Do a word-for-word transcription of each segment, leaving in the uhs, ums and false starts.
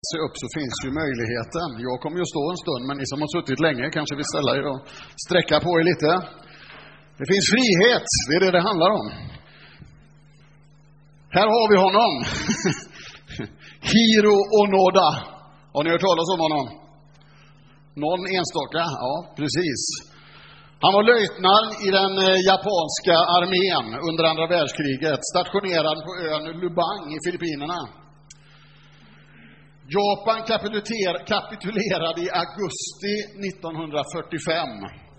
sig upp så finns ju möjligheten. Jag kommer ju stå en stund, men ni som har suttit länge kanske vill ställa er och sträcka på er lite. Det finns frihet, det är det det handlar om. Här har vi honom. Hiro Onoda. Har ni hört talas om honom? Någon enstaka? Ja, precis. Han var löjtnant i den japanska armén under andra världskriget, stationerad på ön Lubang i Filippinerna. Japan kapitulerade i augusti nittonhundrafyrtiofem.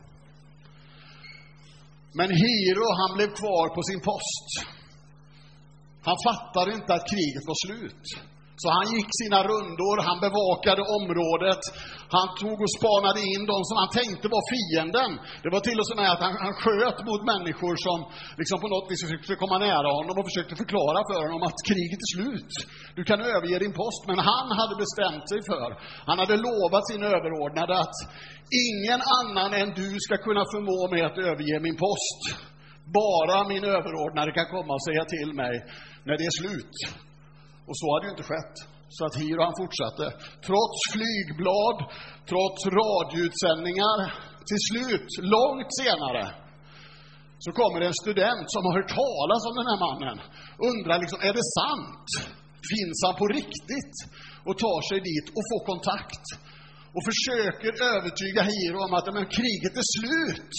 Men Hiro, han blev kvar på sin post. Han fattade inte att kriget var slut. Så han gick sina rundor, han bevakade området, han tog och spanade in de som han tänkte var fienden. Det var till och med att han, han sköt mot människor som liksom på något vis försökte komma nära honom och försökte förklara för honom att kriget är slut. Du kan överge din post, men han hade bestämt sig för, han hade lovat sin överordnade att ingen annan än du ska kunna förmå mig att överge min post. Bara min överordnade kan komma och säga till mig när det är slut. Och så hade ju inte skett. Så att Hiro, han fortsatte. Trots flygblad, trots radioutsändningar. Till slut, långt senare, så kommer det en student som har hört talas om den här mannen. Undrar liksom, är det sant? Finns han på riktigt? Och tar sig dit och får kontakt. Och försöker övertyga Hiro om att men, kriget är slut.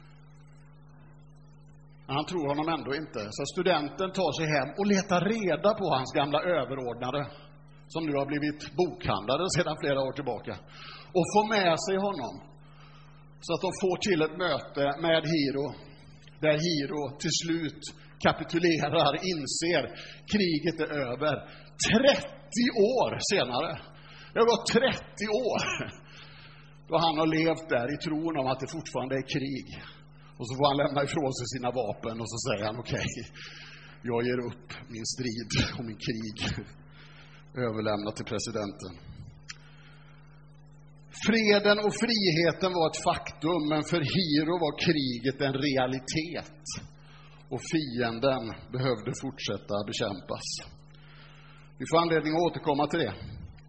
Han tror honom ändå inte. Så studenten tar sig hem och letar reda på hans gamla överordnade, som nu har blivit bokhandlare sedan flera år tillbaka, och får med sig honom. Så att de får till ett möte med Hiro, där Hiro till slut kapitulerar, inser kriget är över. trettio år senare. Det har gått trettio år. Då han har levt där i tron om att det fortfarande är krig. Och så får han lämna ifrån sig sina vapen och så säger han okej, okay, jag ger upp min strid och min krig. Överlämna till presidenten. Freden och friheten var ett faktum, men för Hiro var kriget en realitet. Och fienden behövde fortsätta bekämpas. Vi får anledning att återkomma till det.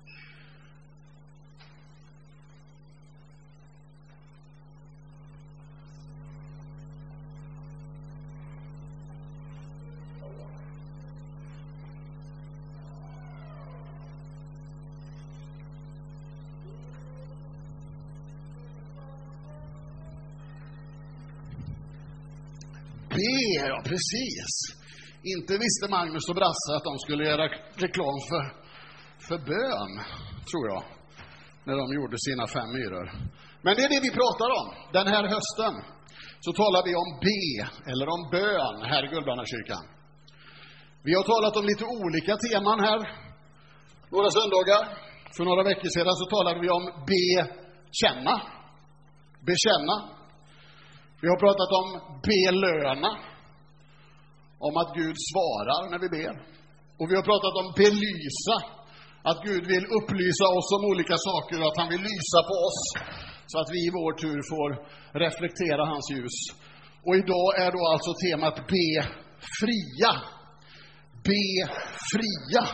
B, ja precis. Inte visste Magnus och Brasse att de skulle göra reklam för, för bön, tror jag, när de gjorde sina fem myror. Men det är det vi pratar om. Den här hösten så talar vi om B, eller om bön här i Gullbranakyrkan. Vi har talat om lite olika teman här. Några söndagar, för några veckor sedan, så talade vi om bekänna. Bekänna. Vi har pratat om belöna, om att Gud svarar när vi ber. Och vi har pratat om belysa, att Gud vill upplysa oss om olika saker och att han vill lysa på oss så att vi i vår tur får reflektera hans ljus. Och idag är då alltså temat be fria. Be fria.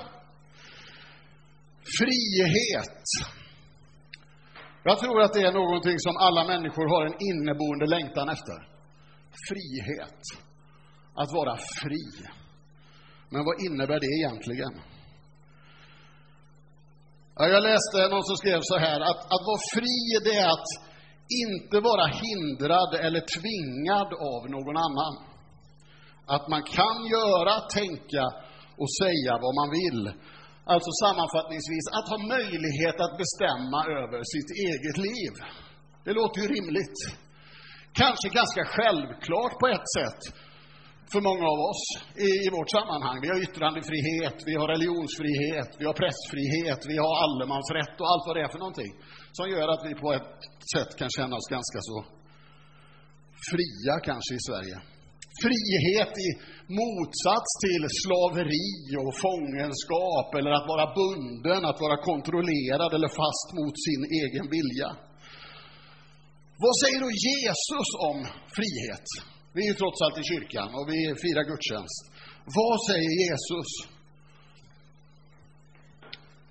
Frihet. Jag tror att det är någonting som alla människor har en inneboende längtan efter. Frihet. Att vara fri. Men vad innebär det egentligen? Ja, jag läste någon som skrev så här. Att, att vara fri, det är att inte vara hindrad eller tvingad av någon annan. Att man kan göra, tänka och säga vad man vill. Alltså sammanfattningsvis, att ha möjlighet att bestämma över sitt eget liv. Det låter ju rimligt. Kanske ganska självklart på ett sätt för många av oss i, i vårt sammanhang. Vi har yttrandefrihet, vi har religionsfrihet, vi har pressfrihet, vi har allemansrätt och allt vad det är för någonting. Som gör att vi på ett sätt kan känna oss ganska så fria kanske i Sverige. Frihet i motsats till slaveri och fångenskap, eller att vara bunden, att vara kontrollerad eller fast mot sin egen vilja. Vad säger då Jesus om frihet? Vi är ju trots allt i kyrkan och vi firar gudstjänst. Vad säger Jesus?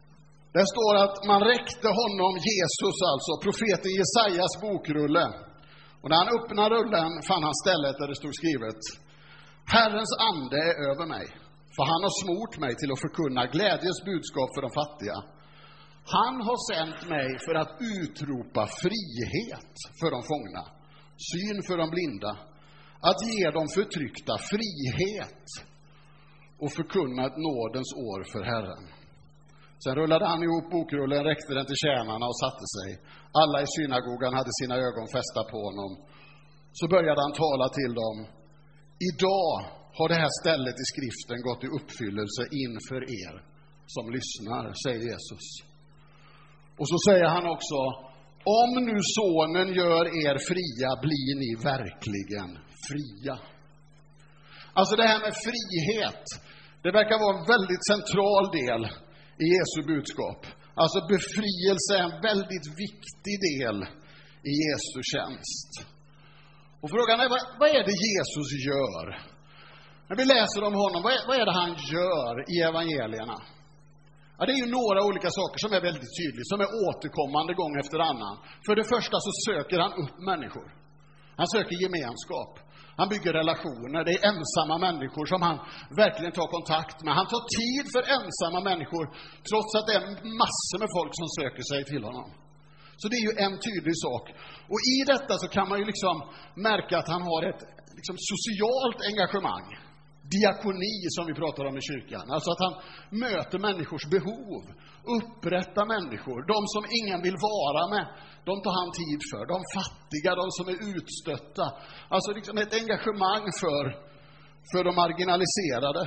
Det står att man räckte honom, Jesus alltså, profeten Jesajas bokrulle. Och när han öppnade rullen fann han stället där det stod skrivet: Herrens ande är över mig, för han har smort mig till att förkunna glädjes budskap för de fattiga. Han har sänt mig för att utropa frihet för de fångna, syn för de blinda, att ge de förtryckta frihet och förkunna ett nådens år för Herren. Sen rullade han ihop bokrullen, räckte den till tjänarna och satte sig. Alla i synagogan hade sina ögon fästa på honom. Så började han tala till dem: Idag har det här stället i skriften gått i uppfyllelse inför er som lyssnar, säger Jesus. Och så säger han också: Om nu sonen gör er fria, blir ni verkligen fria. Alltså det här med frihet, det verkar vara en väldigt central del i Jesu budskap. Alltså befrielse är en väldigt viktig del i Jesu tjänst. Och frågan är, vad, vad är det Jesus gör? När vi läser om honom, vad är, vad är det han gör i evangelierna? Ja, det är ju några olika saker som är väldigt tydliga, som är återkommande gång efter annan. För det första så söker han upp människor. Han söker gemenskap. Han bygger relationer. Det är ensamma människor som han verkligen tar kontakt med. Han tar tid för ensamma människor, trots att det är massor med folk som söker sig till honom. Så det är ju en tydlig sak. Och i detta så kan man ju liksom märka att han har ett liksom socialt engagemang. Diakoni som vi pratar om i kyrkan. Alltså att han möter människors behov. Upprättar människor. De som ingen vill vara med, de tar han tid för. De fattiga, de som är utstötta. Alltså liksom ett engagemang för, för de marginaliserade.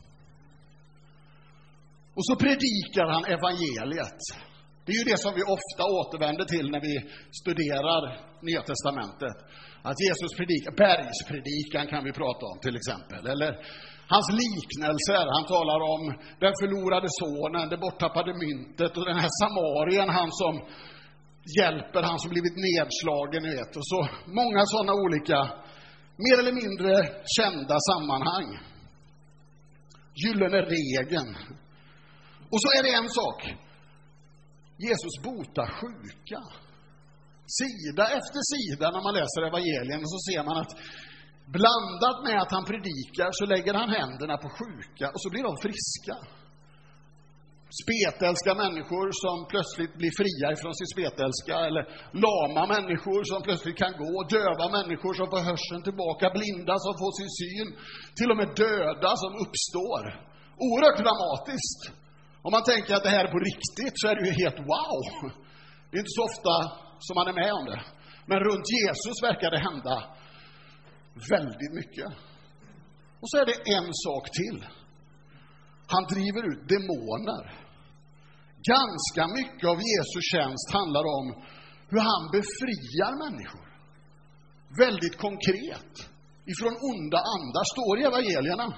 Och så predikar han evangeliet. Det är ju det som vi ofta återvänder till när vi studerar Nya testamentet. Att Jesus predikar, bergspredikan kan vi prata om till exempel. Eller hans liknelser, han talar om den förlorade sonen, det borttappade myntet och den här samarien, han som hjälper, han som blivit nedslagen, ni vet. Och så många sådana olika, mer eller mindre kända sammanhang. Gyllene regeln. Och så är det en sak. Jesus botar sjuka. Sida efter sida när man läser evangelien så ser man att blandat med att han predikar så lägger han händerna på sjuka och så blir de friska. Spetälska människor som plötsligt blir fria ifrån sin spetälska, eller lama människor som plötsligt kan gå, döva människor som får hörseln tillbaka, blinda som får sin syn, till och med döda som uppstår. Oerhört dramatiskt. Om man tänker att det här är på riktigt så är det ju helt wow. Det är inte så ofta som man är med om det. Men runt Jesus verkar det hända väldigt mycket. Och så är det en sak till. Han driver ut demoner. Ganska mycket av Jesu tjänst handlar om hur han befriar människor. Väldigt konkret. Ifrån onda andar, står i evangelierna.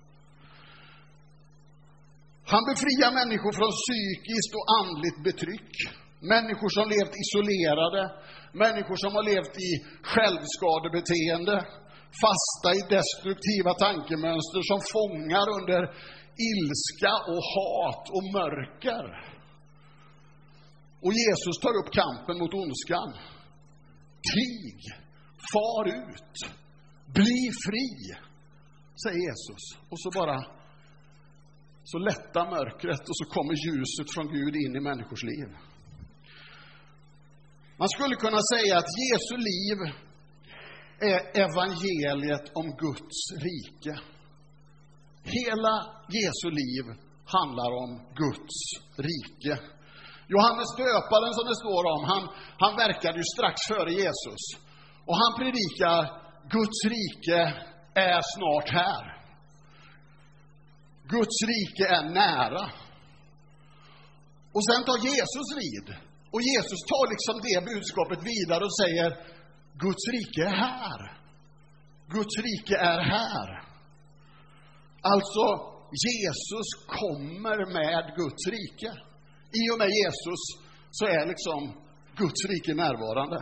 Han befriar människor från psykiskt och andligt betryck. Människor som levt isolerade. Människor som har levt i självskadebeteende. Fasta i destruktiva tankemönster som fångar under ilska och hat och mörker. Och Jesus tar upp kampen mot ondskan. Krig, far ut, bli fri, säger Jesus. Och så bara så lättar mörkret och så kommer ljuset från Gud in i människors liv. Man skulle kunna säga att Jesu liv är evangeliet om Guds rike. Hela Jesu liv handlar om Guds rike. Johannes döparen, som det står om, han, han verkade ju strax före Jesus. Och han predikar: Guds rike är snart här. Guds rike är nära. Och sen tar Jesus vid. Och Jesus tar liksom det budskapet vidare och säger: Guds rike är här. Guds rike är här. Alltså, Jesus kommer med Guds rike. I och med Jesus så är liksom Guds rike närvarande.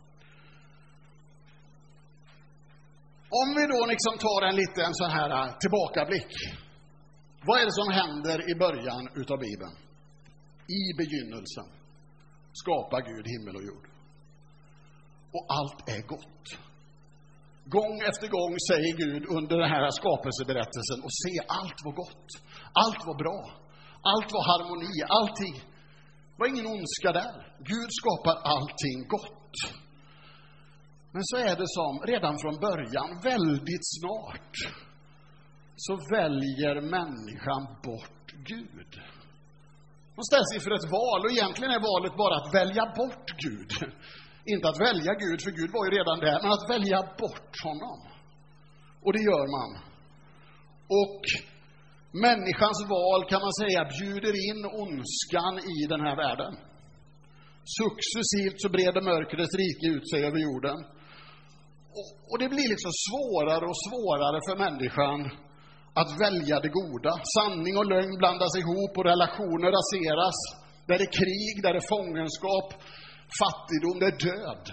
Om vi då liksom tar en liten sån här tillbakablick. Vad är det som händer i början utav Bibeln? I begynnelsen skapar Gud himmel och jord. Och allt är gott. Gång efter gång säger Gud under den här skapelseberättelsen, och se, allt var gott. Allt var bra. Allt var harmoni. Allting var ingen ondska där. Gud skapar allting gott. Men så är det som redan från början, väldigt snart, så väljer människan bort Gud. De ställs inför ett val, och egentligen är valet bara att välja bort Gud. Inte att välja Gud, för Gud var ju redan där, men att välja bort honom. Och det gör man. Och människans val, kan man säga, bjuder in ondskan i den här världen. Successivt så breder mörkrets rike ut sig över jorden. Och, och det blir liksom svårare och svårare för människan att välja det goda. Sanning och lögn blandas ihop och relationer raseras. Där det är krig, där det är fångenskap, fattigdom, det är död.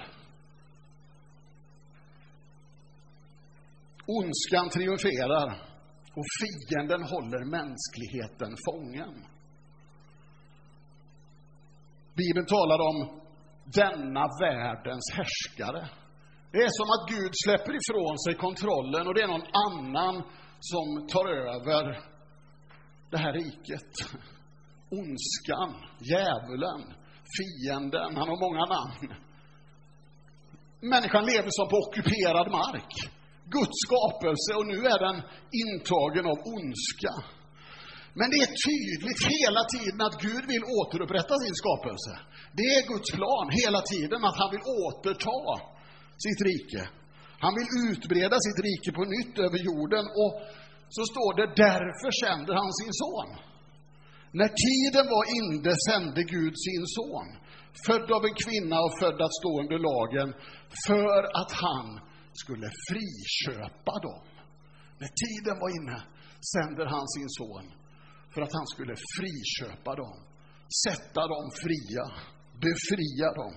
Ondskan triumferar och fienden håller mänskligheten fången. Bibeln talar om denna världens härskare. Det är som att Gud släpper ifrån sig kontrollen, och det är någon annan som tar över det här riket. Ondskan, djävulen, fienden, han har många namn. Människan lever som på ockuperad mark. Guds skapelse, och nu är den intagen av ondska. Men det är tydligt hela tiden att Gud vill återupprätta sin skapelse. Det är Guds plan hela tiden, att han vill återta sitt rike. Han vill utbreda sitt rike på nytt över jorden, och så står det, därför sände han sin son. När tiden var inne sände Gud sin son, född av en kvinna och född att stå under lagen, för att han skulle friköpa dem. När tiden var inne sände han sin son för att han skulle friköpa dem, sätta dem fria, befria dem.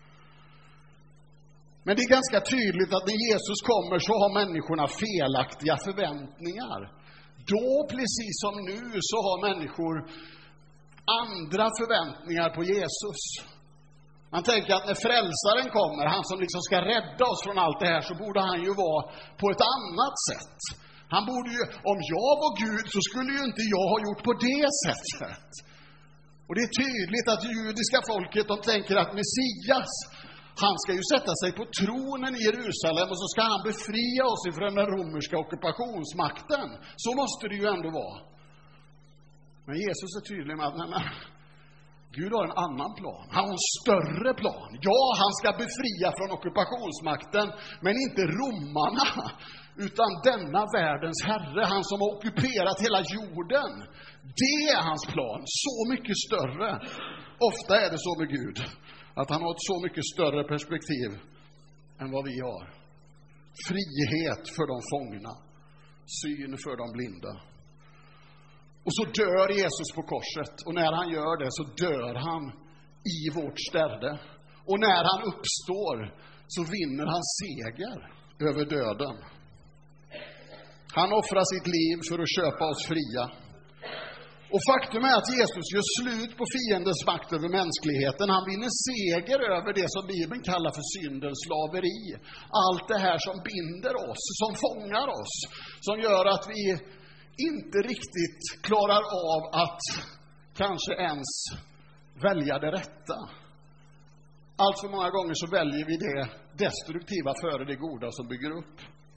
Men det är ganska tydligt att när Jesus kommer så har människorna felaktiga förväntningar. Då, precis som nu, så har människor andra förväntningar på Jesus. Man tänker att när frälsaren kommer, han som liksom ska rädda oss från allt det här, så borde han ju vara på ett annat sätt. Han borde ju, om jag var Gud så skulle ju inte jag ha gjort på det sättet. Och det är tydligt att judiska folket, de tänker att Messias, han ska ju sätta sig på tronen i Jerusalem, och så ska han befria oss ifrån den romerska ockupationsmakten. Så måste det ju ändå vara. Men Jesus är tydlig med att nej, nej, Gud har en annan plan. Han har en större plan. Ja, han ska befria från ockupationsmakten, men inte romarna, utan denna världens herre, han som har ockuperat hela jorden. Det är hans plan, så mycket större. Ofta är det så med Gud, att han har ett så mycket större perspektiv än vad vi har. Frihet för de fångna, syn för de blinda. Och så dör Jesus på korset, och när han gör det så dör han i vårt ställe. Och när han uppstår så vinner han seger över döden. Han offrar sitt liv för att köpa oss fria. Och faktum är att Jesus gör slut på fiendens makt över mänskligheten. Han vinner seger över det som Bibeln kallar för syndens slaveri. Allt det här som binder oss, som fångar oss, som gör att vi inte riktigt klarar av att kanske ens välja det rätta. Allt för många gånger så väljer vi det destruktiva före det goda som bygger upp.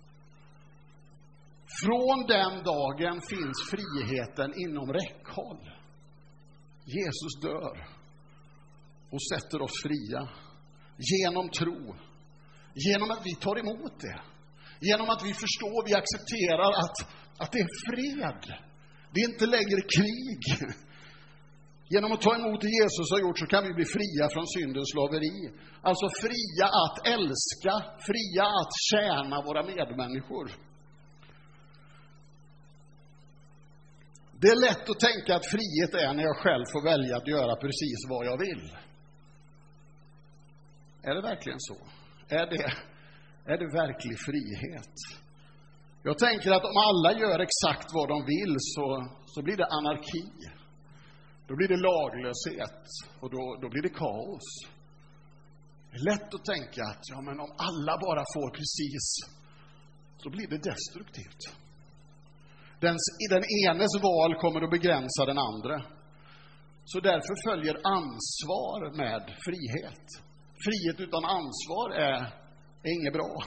Från den dagen finns friheten inom räckhåll. Jesus dör och sätter oss fria genom tro, genom att vi tar emot det, genom att vi förstår, vi accepterar att, att det är fred, det är inte längre krig. Genom att ta emot det Jesus har gjort så kan vi bli fria från syndens slaveri. Alltså fria att älska, fria att tjäna våra medmänniskor. Det är lätt att tänka att frihet är när jag själv får välja att göra precis vad jag vill. Är det verkligen så? Är det, är det verklig frihet? Jag tänker att om alla gör exakt vad de vill så, så blir det anarki. Då blir det laglöshet och då, då blir det kaos. Det är lätt att tänka att ja, men om alla bara får precis, så blir det destruktivt. Den, den enes val kommer att begränsa den andra. Så därför följer ansvar med frihet. Frihet utan ansvar är, är inget bra.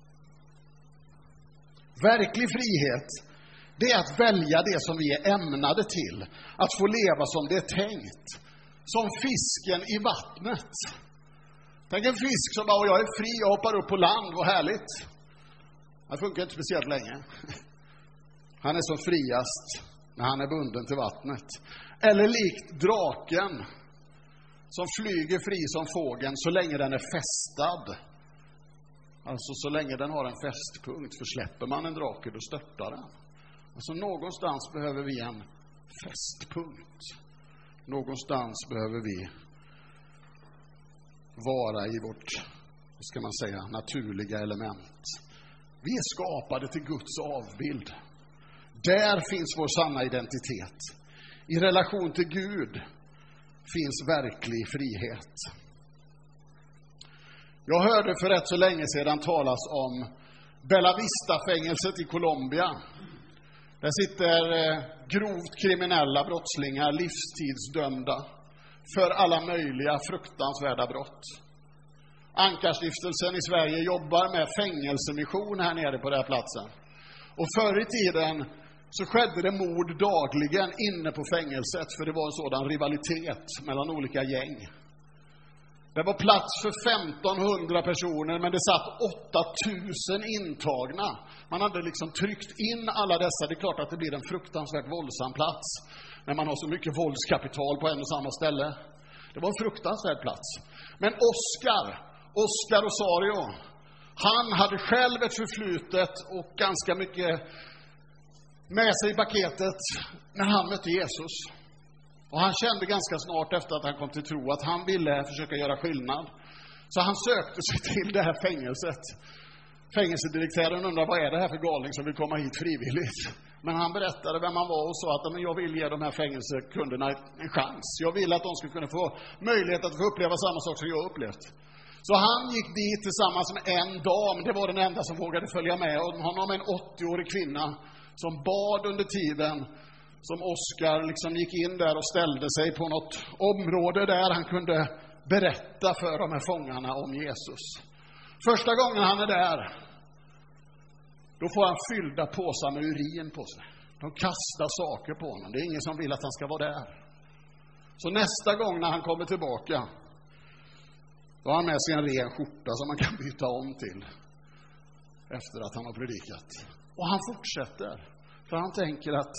Verklig frihet, det är att välja det som vi är ämnade till. Att få leva som det är tänkt. Som fisken i vattnet. Tänk en fisk som bara, jag är fri, jag hoppar upp på land, vad härligt. Det funkar inte speciellt länge. Han är som friast när han är bunden till vattnet. Eller likt draken som flyger fri som fågeln så länge den är fästad. Alltså så länge den har en fästpunkt. För släpper man en drake, då störtar den. Alltså någonstans behöver vi en fästpunkt. Någonstans behöver vi vara i vårt, vad ska man säga, naturliga element. Vi är skapade till Guds avbild. Där finns vår sanna identitet. I relation till Gud finns verklig frihet. Jag hörde för rätt så länge sedan talas om Bella Vista-fängelset i Colombia. Där sitter grovt kriminella brottslingar, livstidsdömda för alla möjliga fruktansvärda brott. Ankarstiftelsen i Sverige jobbar med fängelsemission här nere på den här platsen. Och förr i tiden så skedde det mord dagligen inne på fängelset, för det var en sådan rivalitet mellan olika gäng. Det var plats för femtonhundra personer, men det satt åtta tusen intagna. Man hade liksom tryckt in alla dessa. Det är klart att det blir en fruktansvärt våldsam plats när man har så mycket våldskapital på en och samma ställe. Det var en fruktansvärd plats. Men Oscar, Oscar Rosario, han hade själv ett förflutet och ganska mycket med sig i paketet när han mötte Jesus. Och han kände ganska snart efter att han kom till tro att han ville försöka göra skillnad. Så han sökte sig till det här fängelset. Fängelsedirektören undrade, vad är det här för galning som vill komma hit frivilligt? Men han berättade vem han var och sa att men jag vill ge de här fängelsekunderna en chans. Jag vill att de ska kunna få möjlighet att få uppleva samma sak som jag har upplevt. Så han gick dit tillsammans med en dam. Det var den enda som vågade följa med. Och honom en åttioårig kvinna som bad under tiden som Oscar liksom gick in där och ställde sig på något område där han kunde berätta för de här fångarna om Jesus. Första gången han är där, då får han fyllda påsar med urin på sig. De kastar saker på honom. Det är ingen som vill att han ska vara där. Så nästa gång när han kommer tillbaka, då har han med sig en ren skjorta som man kan byta om till efter att han har predikat. Och han fortsätter. För han tänker att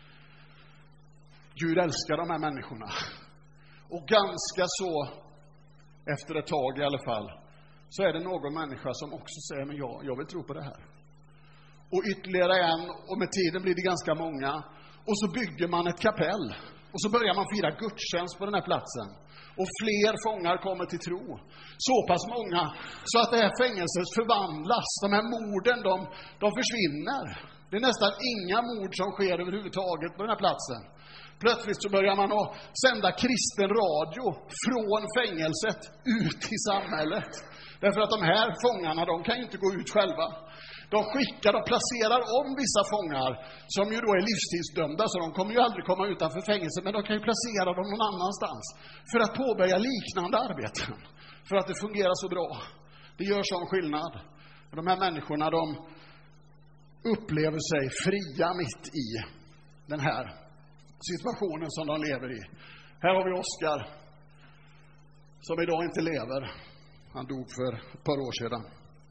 Gud älskar de här människorna. Och ganska så, efter ett tag i alla fall, så är det någon människa som också säger, men jag, jag vill tro på det här. Och ytterligare en, och med tiden blir det ganska många. Och så bygger man ett kapell. Och så börjar man fira gudstjänst på den här platsen. Och fler fångar kommer till tro. Så pass många så att det här fängelset förvandlas. De här morden, de, de försvinner. Det är nästan inga mord som sker överhuvudtaget på den här platsen. Plötsligt så börjar man att sända kristen radio från fängelset ut i samhället. Därför att de här fångarna, de kan ju inte gå ut själva. De skickar och placerar om vissa fångar som ju då är livstidsdömda, så de kommer ju aldrig komma utanför fängelset, men de kan ju placera dem någon annanstans för att påbörja liknande arbeten. För att det fungerar så bra. Det gör sån skillnad. De här människorna, de upplever sig fria mitt i den här situationen som de lever i. Här har vi Oscar som idag inte lever. Han dog för ett par år sedan.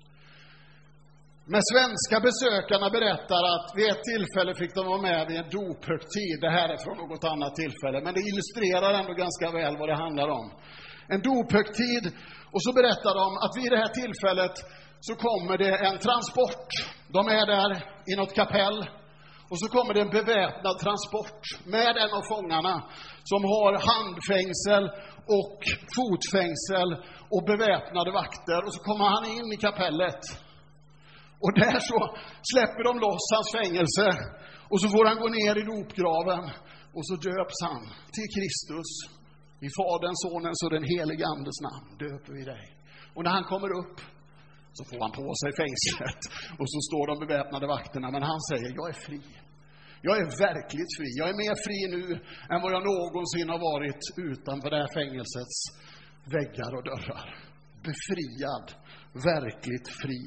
Men svenska besökarna berättar att vid ett tillfälle fick de vara med vid en dophögtid. Det här är från något annat tillfälle, men det illustrerar ändå ganska väl vad det handlar om. En dophögtid, och så berättar de att vid det här tillfället så kommer det en transport. De är där i något kapell. Och så kommer det en beväpnad transport med en av fångarna som har handfängsel och fotfängsel och beväpnade vakter. Och så kommer han in i kapellet. Och där så släpper de loss hans fängelse. Och så får han gå ner i dopgraven. Och så döps han till Kristus. I Faderns, Sonens och den helige Andes namn döper vi dig. Och när han kommer upp så får han på sig fängslet. Och så står de beväpnade vakterna. Men han säger, jag är fri. Jag är verkligt fri. Jag är mer fri nu än vad jag någonsin har varit utanför det här fängelsets väggar och dörrar. Befriad. Verkligt fri.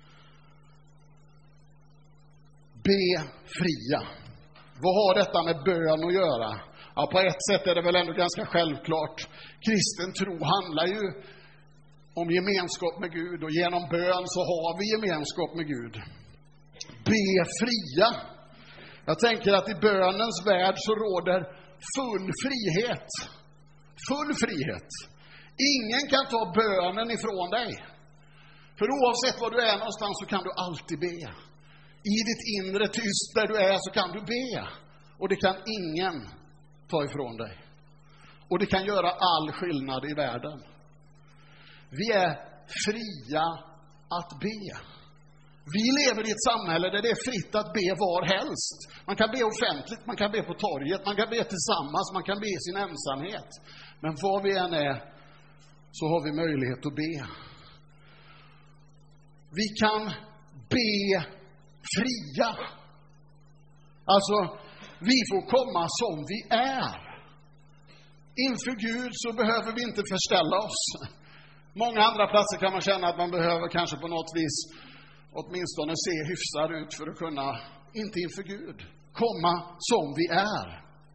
Befria. Vad har detta med bön att göra? Ja, på ett sätt är det väl ändå ganska självklart. Kristen tro handlar ju om gemenskap med Gud. Och genom bön så har vi gemenskap med Gud. Befria. Jag tänker att i bönens värld så råder full frihet. Full frihet. Ingen kan ta bönen ifrån dig. För oavsett var du är någonstans så kan du alltid be. I ditt inre tyst där du är så kan du be. Och det kan ingen ta ifrån dig. Och det kan göra all skillnad i världen. Vi är fria att be. Vi lever i ett samhälle där det är fritt att be var helst. Man kan be offentligt, man kan be på torget, man kan be tillsammans, man kan be i sin ensamhet. Men var vi än är så har vi möjlighet att be. Vi kan be fria. Alltså, vi får komma som vi är. Inför Gud så behöver vi inte förställa oss. Många andra platser kan man känna att man behöver kanske på något vis åtminstone se hyfsad ut för att kunna, inte inför Gud, komma som vi är.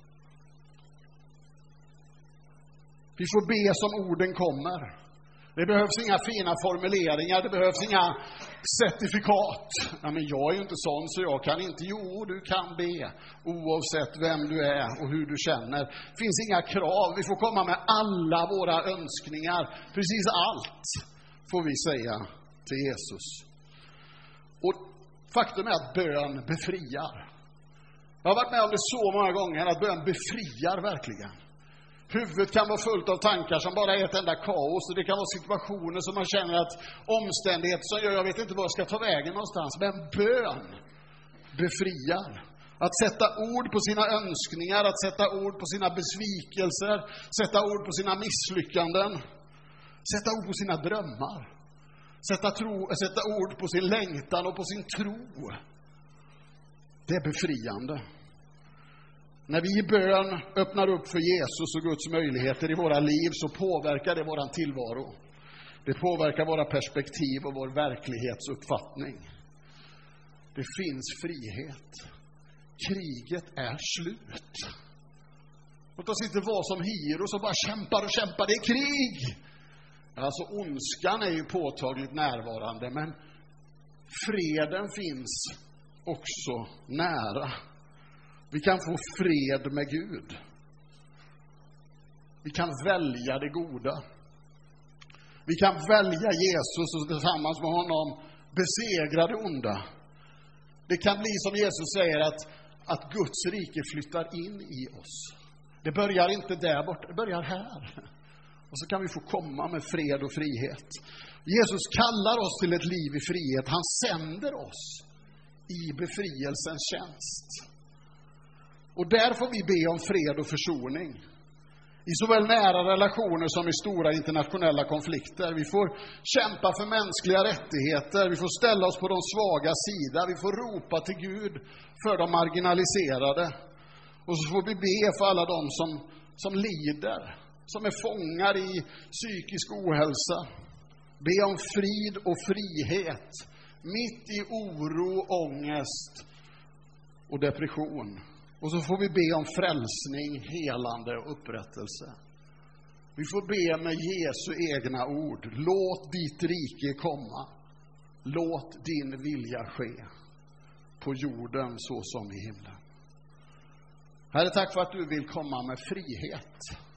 Vi får be som orden kommer. Det behövs inga fina formuleringar, det behövs inga certifikat. Ja, men jag är ju inte sån så jag kan inte. Jo, du kan be oavsett vem du är och hur du känner. Det finns inga krav, vi får komma med alla våra önskningar. Precis allt får vi säga till Jesus. Och faktum är att bön befriar. Jag har varit med om det så många gånger att bön befriar verkligen. Huvudet kan vara fullt av tankar som bara är ett enda kaos. Och det kan vara situationer som man känner att omständigheter som gör, jag vet inte var jag ska ta vägen någonstans. Men bön befriar. Att sätta ord på sina önskningar, att sätta ord på sina besvikelser, sätta ord på sina misslyckanden, sätta ord på sina drömmar. Sätta, tro, sätta ord på sin längtan och på sin tro. Det är befriande. När vi i bön öppnar upp för Jesus och Guds möjligheter i våra liv så påverkar det våran tillvaro. Det påverkar våra perspektiv och vår verklighetsuppfattning. Det finns frihet. Kriget är slut. Låt oss inte vara som Heroes och bara kämpar och kämpar. Det är krig! Alltså ondskan är ju påtagligt närvarande, men freden finns också nära. Vi kan få fred med Gud. Vi kan välja det goda. Vi kan välja Jesus och tillsammans med honom besegra det onda. Det kan bli som Jesus säger att, att Guds rike flyttar in i oss. Det börjar inte där borta, det börjar här. Och så kan vi få komma med fred och frihet. Jesus kallar oss till ett liv i frihet. Han sänder oss i befrielsens tjänst. Och där får vi be om fred och försoning. I såväl nära relationer som i stora internationella konflikter. Vi får kämpa för mänskliga rättigheter. Vi får ställa oss på de svaga sida. Vi får ropa till Gud för de marginaliserade. Och så får vi be för alla de som, som lider. Som är fångar i psykisk ohälsa. Be om frid och frihet. Mitt i oro, ångest och depression. Och så får vi be om frälsning, helande och upprättelse. Vi får be med Jesu egna ord. Låt ditt rike komma. Låt din vilja ske. På jorden så som i himlen. Herre, tack för att du vill komma med frihet.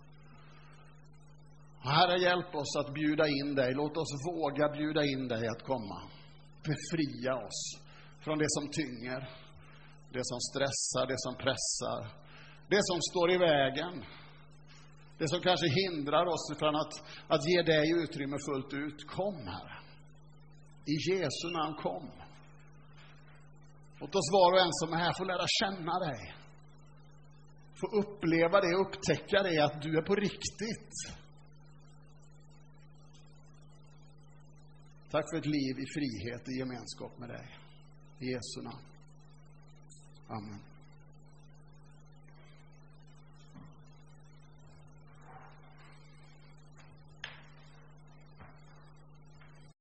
Herre, hjälp oss att bjuda in dig. Låt oss våga bjuda in dig att komma. Befria oss från det som tynger. Det som stressar, det som pressar. Det som står i vägen. Det som kanske hindrar oss från att, att ge dig utrymme fullt ut. Kom, Herre. I Jesu namn, kom. Låt oss var och en som är här få lära känna dig. få uppleva det, upptäcka det, att du är på riktigt. Tack för ett liv i frihet, i gemenskap med dig. I Jesu namn. Amen.